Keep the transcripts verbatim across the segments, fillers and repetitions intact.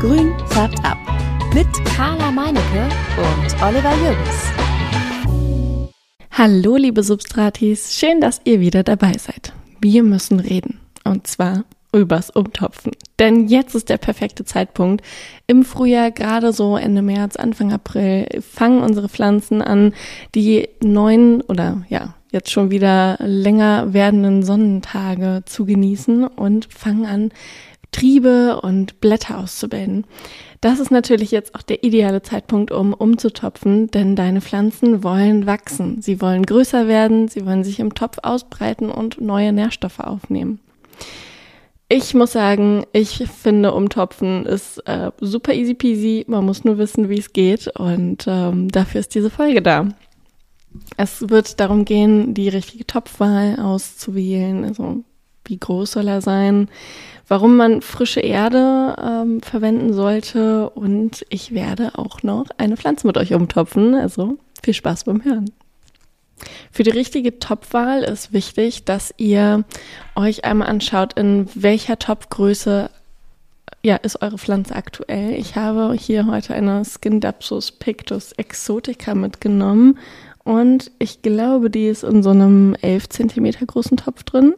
Grün färbt ab mit Carla Meinecke und Oliver Jürgens. Hallo liebe Substratis, schön, dass ihr wieder dabei seid. Wir müssen reden und zwar übers Umtopfen, denn jetzt ist der perfekte Zeitpunkt. Im Frühjahr, gerade so Ende März, Anfang April, fangen unsere Pflanzen an, die neuen oder ja, jetzt schon wieder länger werdenden Sonnentage zu genießen und fangen an, Triebe und Blätter auszubilden. Das ist natürlich jetzt auch der ideale Zeitpunkt, um umzutopfen, denn deine Pflanzen wollen wachsen. Sie wollen größer werden, sie wollen sich im Topf ausbreiten und neue Nährstoffe aufnehmen. Ich muss sagen, ich finde, Umtopfen ist äh, super easy peasy. Man muss nur wissen, wie es geht und ähm, dafür ist diese Folge da. Es wird darum gehen, die richtige Topfwahl auszuwählen, also wie groß soll er sein, warum man frische Erde ähm, verwenden sollte und ich werde auch noch eine Pflanze mit euch umtopfen, also viel Spaß beim Hören. Für die richtige Topfwahl ist wichtig, dass ihr euch einmal anschaut, in welcher Topfgröße ja, ist eure Pflanze aktuell. Ich habe hier heute eine Scindapsus pictus exotica mitgenommen und ich glaube, die ist in so einem elf Zentimeter großen Topf drin.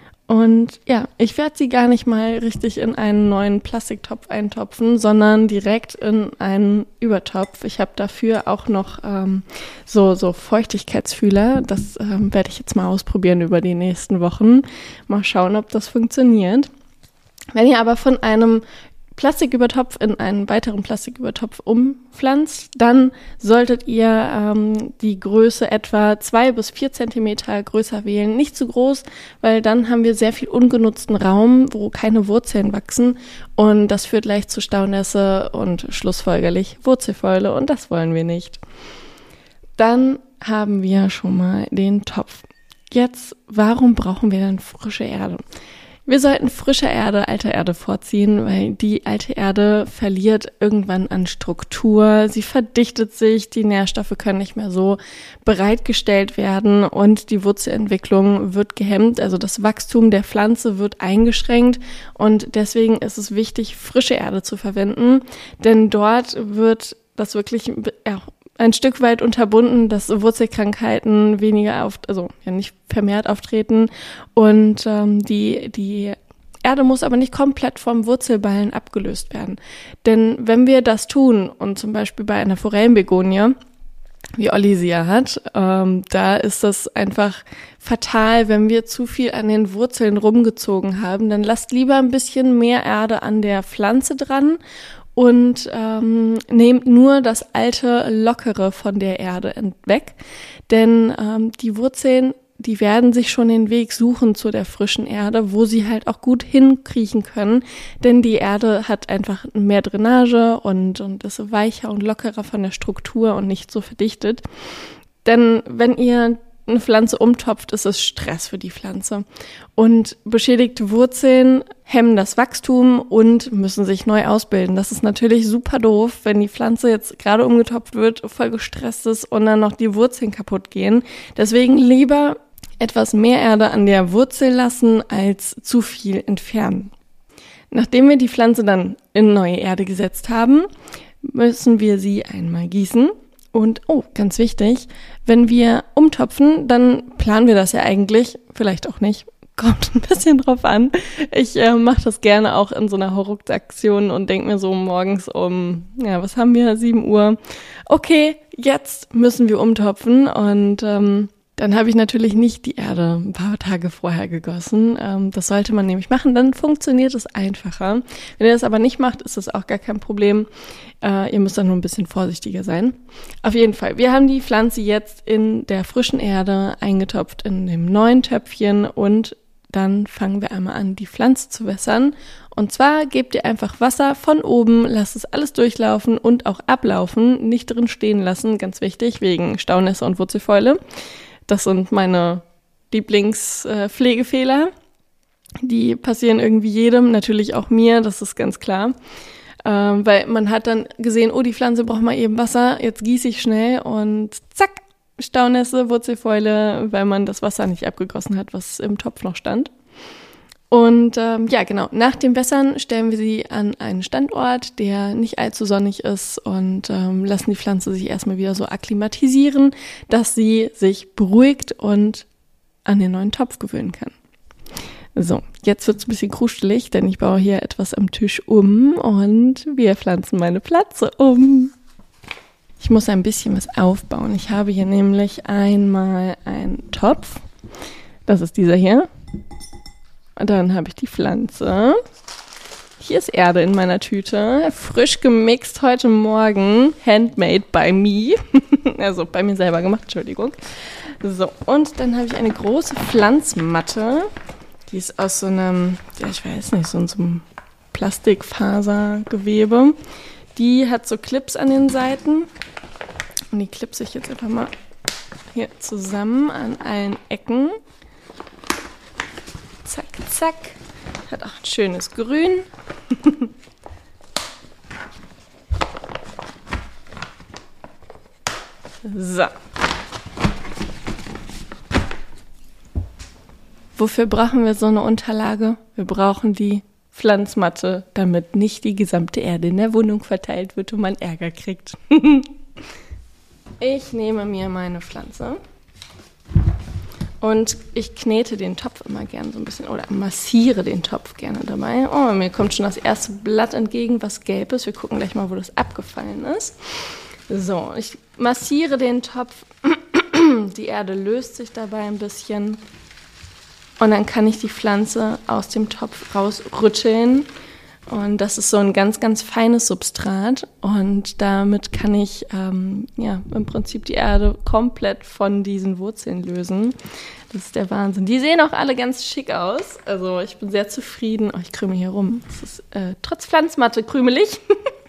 Und ja, ich werde sie gar nicht mal richtig in einen neuen Plastiktopf eintopfen, sondern direkt in einen Übertopf. Ich habe dafür auch noch ähm, so, so Feuchtigkeitsfühler. Das ähm, werde ich jetzt mal ausprobieren über die nächsten Wochen. Mal schauen, ob das funktioniert. Wenn ihr aber von einem Plastikübertopf in einen weiteren Plastikübertopf umpflanzt, dann solltet ihr ähm, die Größe etwa zwei bis vier Zentimeter größer wählen. Nicht zu groß, weil dann haben wir sehr viel ungenutzten Raum, wo keine Wurzeln wachsen und das führt leicht zu Staunässe und schlussfolgerlich Wurzelfäule und das wollen wir nicht. Dann haben wir schon mal den Topf. Jetzt, warum brauchen wir denn frische Erde? Wir sollten frische Erde, alte Erde vorziehen, weil die alte Erde verliert irgendwann an Struktur, sie verdichtet sich, die Nährstoffe können nicht mehr so bereitgestellt werden und die Wurzelentwicklung wird gehemmt, also das Wachstum der Pflanze wird eingeschränkt und deswegen ist es wichtig, frische Erde zu verwenden, denn dort wird das wirklich ja, ein Stück weit unterbunden, dass Wurzelkrankheiten weniger auf, also ja nicht vermehrt auftreten und ähm, die die Erde muss aber nicht komplett vom Wurzelballen abgelöst werden. Denn wenn wir das tun und zum Beispiel bei einer Forellenbegonie, wie Olli sie ja hat, ähm, da ist das einfach fatal, wenn wir zu viel an den Wurzeln rumgezogen haben. Dann lasst lieber ein bisschen mehr Erde an der Pflanze dran und ähm, nehmt nur das alte Lockere von der Erde weg, denn ähm, die Wurzeln, die werden sich schon den Weg suchen zu der frischen Erde, wo sie halt auch gut hinkriechen können, denn die Erde hat einfach mehr Drainage und, und ist weicher und lockerer von der Struktur und nicht so verdichtet. Denn wenn ihr eine Pflanze umtopft, ist es Stress für die Pflanze. Und beschädigte Wurzeln hemmen das Wachstum und müssen sich neu ausbilden. Das ist natürlich super doof, wenn die Pflanze jetzt gerade umgetopft wird, voll gestresst ist und dann noch die Wurzeln kaputt gehen. Deswegen lieber etwas mehr Erde an der Wurzel lassen, als zu viel entfernen. Nachdem wir die Pflanze dann in neue Erde gesetzt haben, müssen wir sie einmal gießen. Und, oh, ganz wichtig, wenn wir umtopfen, dann planen wir das ja eigentlich, vielleicht auch nicht, kommt ein bisschen drauf an. Ich äh, mache das gerne auch in so einer Hauruck-Aktion und denke mir so morgens um, ja, was haben wir, sieben Uhr, okay, jetzt müssen wir umtopfen und ähm, dann habe ich natürlich nicht die Erde ein paar Tage vorher gegossen. Ähm, das sollte man nämlich machen, dann funktioniert es einfacher. Wenn ihr das aber nicht macht, ist das auch gar kein Problem. Äh, ihr müsst dann nur ein bisschen vorsichtiger sein. Auf jeden Fall, wir haben die Pflanze jetzt in der frischen Erde eingetopft in dem neuen Töpfchen und dann fangen wir einmal an, die Pflanze zu wässern. Und zwar gebt ihr einfach Wasser von oben, lasst es alles durchlaufen und auch ablaufen, nicht drin stehen lassen, ganz wichtig, wegen Staunässe und Wurzelfäule. Das sind meine Lieblingspflegefehler. Die passieren irgendwie jedem, natürlich auch mir, das ist ganz klar. Ähm, weil man hat dann gesehen, oh, die Pflanze braucht mal eben Wasser, jetzt gieße ich schnell und zack, Staunässe, Wurzelfäule, weil man das Wasser nicht abgegossen hat, was im Topf noch stand. Und ähm, ja, genau, nach dem Wässern stellen wir sie an einen Standort, der nicht allzu sonnig ist und ähm, lassen die Pflanze sich erstmal wieder so akklimatisieren, dass sie sich beruhigt und an den neuen Topf gewöhnen kann. So, jetzt wird's ein bisschen krustelig, denn ich baue hier etwas am Tisch um und wir pflanzen meine Pflanze um. Ich muss ein bisschen was aufbauen. Ich habe hier nämlich einmal einen Topf. Das ist dieser hier. Und dann habe ich die Pflanze. Hier ist Erde in meiner Tüte. Frisch gemixt heute Morgen. Handmade by me. Also bei mir selber gemacht, Entschuldigung. So, und dann habe ich eine große Pflanzmatte. Die ist aus so einem, ja ich weiß nicht, so, so einem Plastikfasergewebe. Die hat so Clips an den Seiten. Und die klipse ich jetzt einfach mal hier zusammen an allen Ecken. Zack, zack. Hat auch ein schönes Grün. So. Wofür brauchen wir so eine Unterlage? Wir brauchen die Pflanzmatte, damit nicht die gesamte Erde in der Wohnung verteilt wird und man Ärger kriegt. Ich nehme mir meine Pflanze. Und ich knete den Topf immer gerne so ein bisschen oder massiere den Topf gerne dabei. Oh, mir kommt schon das erste Blatt entgegen, was gelb ist. Wir gucken gleich mal, wo das abgefallen ist. So, ich massiere den Topf. Die Erde löst sich dabei ein bisschen. Und dann kann ich die Pflanze aus dem Topf rausrütteln. Und das ist so ein ganz, ganz feines Substrat. Und damit kann ich ähm, ja im Prinzip die Erde komplett von diesen Wurzeln lösen. Das ist der Wahnsinn. Die sehen auch alle ganz schick aus. Also ich bin sehr zufrieden. Oh, ich krümel hier rum. Das ist äh, trotz Pflanzmatte krümelig.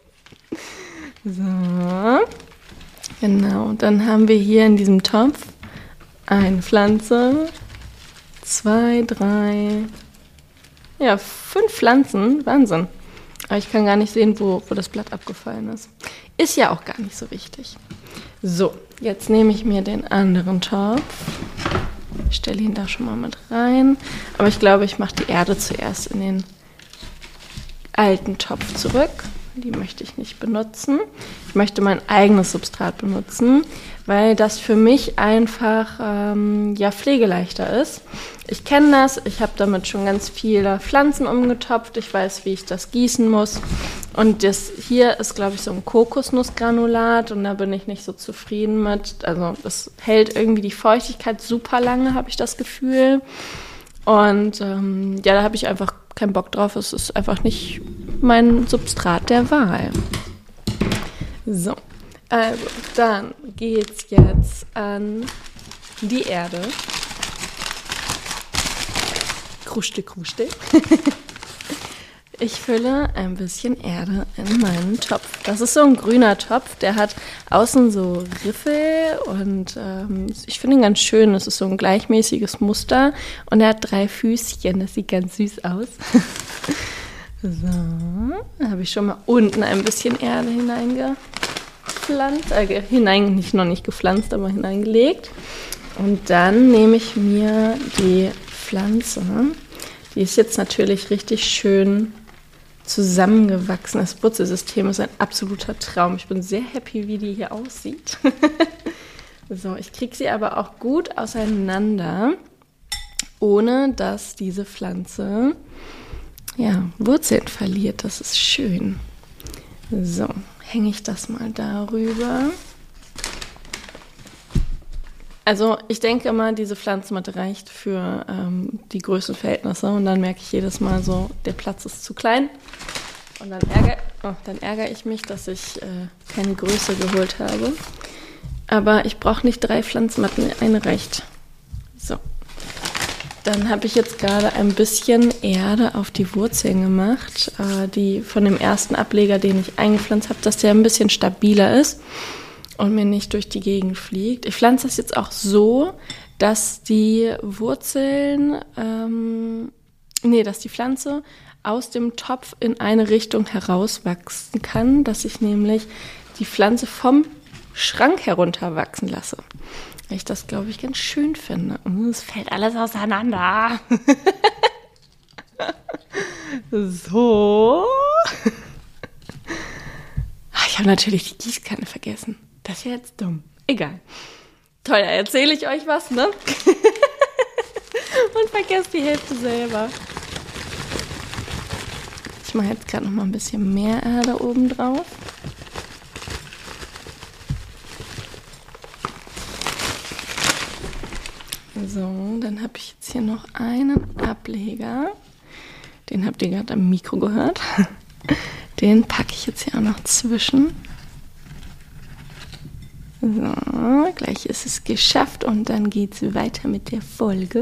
So. Genau. Dann haben wir hier in diesem Topf eine Pflanze. Zwei, drei... Ja, fünf Pflanzen, Wahnsinn. Aber ich kann gar nicht sehen, wo, wo das Blatt abgefallen ist. Ist ja auch gar nicht so wichtig. So, jetzt nehme ich mir den anderen Topf. Stelle ihn da schon mal mit rein. Aber ich glaube, ich mache die Erde zuerst in den alten Topf zurück. Die möchte ich nicht benutzen. Ich möchte mein eigenes Substrat benutzen, weil das für mich einfach ähm, ja, pflegeleichter ist. Ich kenne das, ich habe damit schon ganz viele Pflanzen umgetopft. Ich weiß, wie ich das gießen muss. Und das hier ist, glaube ich, so ein Kokosnussgranulat und da bin ich nicht so zufrieden mit. Also das hält irgendwie die Feuchtigkeit super lange, habe ich das Gefühl. Und ähm, ja, da habe ich einfach keinen Bock drauf. Es ist einfach nicht mein Substrat der Wahl. So, also dann geht's jetzt an die Erde. Kruste, kruste. Ich fülle ein bisschen Erde in meinen Topf. Das ist so ein grüner Topf, der hat außen so Riffel und ähm, ich finde ihn ganz schön. Es ist so ein gleichmäßiges Muster und er hat drei Füßchen. Das sieht ganz süß aus. So, da habe ich schon mal unten ein bisschen Erde hineingepflanzt, äh, hinein, nicht noch nicht gepflanzt, aber hineingelegt. Und dann nehme ich mir die Pflanze. Die ist jetzt natürlich richtig schön zusammengewachsen. Das Wurzelsystem ist ein absoluter Traum. Ich bin sehr happy, wie die hier aussieht. So, ich kriege sie aber auch gut auseinander, ohne dass diese Pflanze ja, Wurzeln verliert. Das ist schön. So, hänge ich das mal darüber. Also ich denke immer, diese Pflanzenmatte reicht für ähm, die Größenverhältnisse und dann merke ich jedes Mal so, der Platz ist zu klein und dann ärgere, oh, dann ärgere ich mich, dass ich äh, keine Größe geholt habe. Aber ich brauche nicht drei Pflanzenmatten, eine reicht. So, dann habe ich jetzt gerade ein bisschen Erde auf die Wurzeln gemacht, äh, die von dem ersten Ableger, den ich eingepflanzt habe, dass der ein bisschen stabiler ist und mir nicht durch die Gegend fliegt. Ich pflanze das jetzt auch so, dass die Wurzeln, ähm, nee, dass die Pflanze aus dem Topf in eine Richtung herauswachsen kann, dass ich nämlich die Pflanze vom Schrank herunterwachsen lasse. Weil ich das, glaube ich, ganz schön finde. Es fällt alles auseinander. So. Ich habe natürlich die Gießkanne vergessen. Das ist ja jetzt dumm. Egal. Toll, da erzähle ich euch was, ne? Und vergesst die Hälfte selber. Ich mache jetzt gerade noch mal ein bisschen mehr Erde oben drauf. So, dann habe ich jetzt hier noch einen Ableger. Den habt ihr gerade am Mikro gehört. Den packe ich jetzt hier auch noch zwischen. So, gleich ist es geschafft und dann geht es weiter mit der Folge.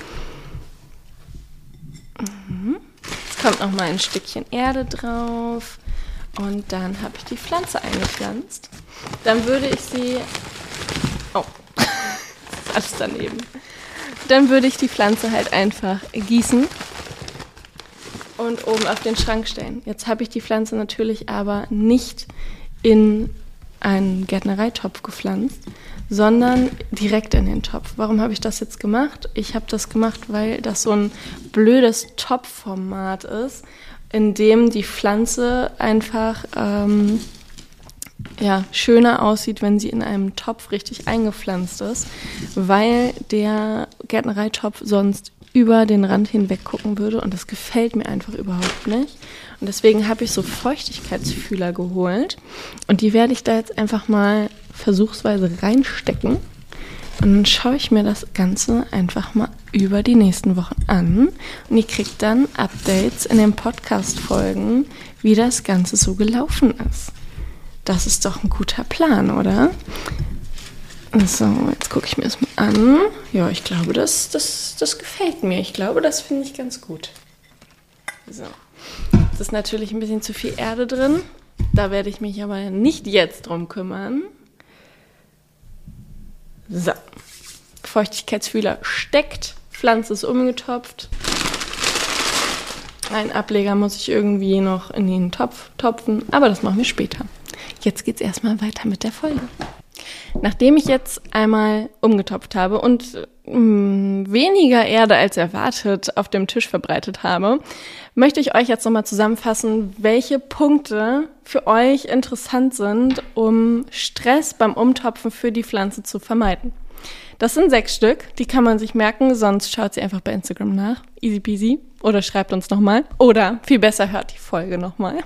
Mhm. Jetzt kommt noch mal ein Stückchen Erde drauf und dann habe ich die Pflanze eingepflanzt. Dann würde ich sie... Oh, das ist alles daneben. Dann würde ich die Pflanze halt einfach gießen und oben auf den Schrank stellen. Jetzt habe ich die Pflanze natürlich aber nicht in einen Gärtnereitopf gepflanzt, sondern direkt in den Topf. Warum habe ich das jetzt gemacht? Ich habe das gemacht, weil das so ein blödes Topfformat ist, in dem die Pflanze einfach ähm, ja, schöner aussieht, wenn sie in einem Topf richtig eingepflanzt ist, weil der Gärtnereitopf sonst über den Rand hinweg gucken würde und das gefällt mir einfach überhaupt nicht. Und deswegen habe ich so Feuchtigkeitsfühler geholt und die werde ich da jetzt einfach mal versuchsweise reinstecken und dann schaue ich mir das Ganze einfach mal über die nächsten Wochen an und ihr kriegt dann Updates in den Podcast-Folgen, wie das Ganze so gelaufen ist. Das ist doch ein guter Plan, oder? So, jetzt gucke ich mir das mal an. Ja, ich glaube, das, das, das gefällt mir. Ich glaube, das finde ich ganz gut. So, jetzt ist natürlich ein bisschen zu viel Erde drin. Da werde ich mich aber nicht jetzt drum kümmern. So, Feuchtigkeitsfühler steckt, Pflanze ist umgetopft. Einen Ableger muss ich irgendwie noch in den Topf topfen, aber das machen wir später. Jetzt geht's erstmal weiter mit der Folge. Nachdem ich jetzt einmal umgetopft habe und mh, weniger Erde als erwartet auf dem Tisch verbreitet habe, möchte ich euch jetzt nochmal zusammenfassen, welche Punkte für euch interessant sind, um Stress beim Umtopfen für die Pflanze zu vermeiden. Das sind sechs Stück, die kann man sich merken, sonst schaut sie einfach bei Instagram nach. Easy peasy. Oder schreibt uns nochmal. Oder viel besser hört die Folge nochmal.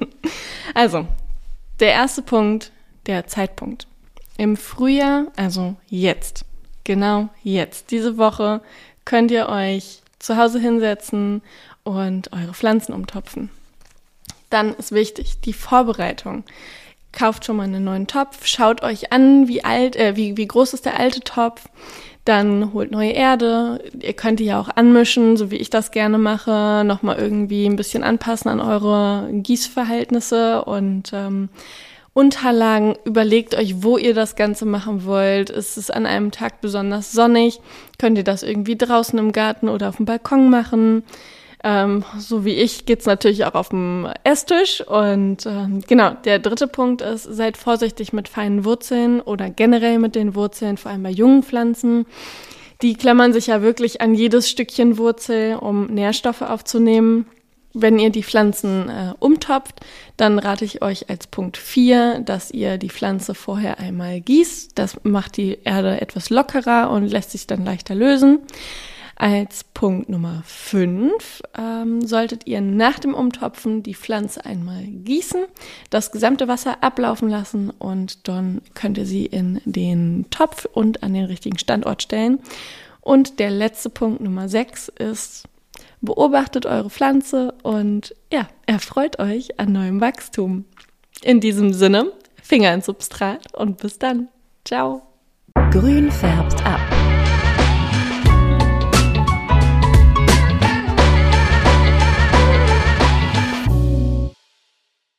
Also, der erste Punkt, der Zeitpunkt. Im Frühjahr, also jetzt, genau jetzt, diese Woche, könnt ihr euch zu Hause hinsetzen und eure Pflanzen umtopfen. Dann ist wichtig, die Vorbereitung. Kauft schon mal einen neuen Topf, schaut euch an, wie alt, äh, wie, wie groß ist der alte Topf, dann holt neue Erde. Ihr könnt die ja auch anmischen, so wie ich das gerne mache, nochmal irgendwie ein bisschen anpassen an eure Gießverhältnisse und ähm, Unterlagen. Überlegt euch, wo ihr das Ganze machen wollt. Ist es an einem Tag besonders sonnig? Könnt ihr das irgendwie draußen im Garten oder auf dem Balkon machen? Ähm, so wie ich geht's natürlich auch auf dem Esstisch. Und ähm, genau, der dritte Punkt ist, seid vorsichtig mit feinen Wurzeln oder generell mit den Wurzeln, vor allem bei jungen Pflanzen. Die klammern sich ja wirklich an jedes Stückchen Wurzel, um Nährstoffe aufzunehmen. Wenn ihr die Pflanzen äh, umtopft, dann rate ich euch als Punkt vier, dass ihr die Pflanze vorher einmal gießt. Das macht die Erde etwas lockerer und lässt sich dann leichter lösen. Als Punkt Nummer fünf ähm, solltet ihr nach dem Umtopfen die Pflanze einmal gießen, das gesamte Wasser ablaufen lassen und dann könnt ihr sie in den Topf und an den richtigen Standort stellen. Und der letzte Punkt Nummer sechs ist: Beobachtet eure Pflanze und ja, erfreut euch an neuem Wachstum. In diesem Sinne, Finger ins Substrat und bis dann. Ciao. Grün färbt ab.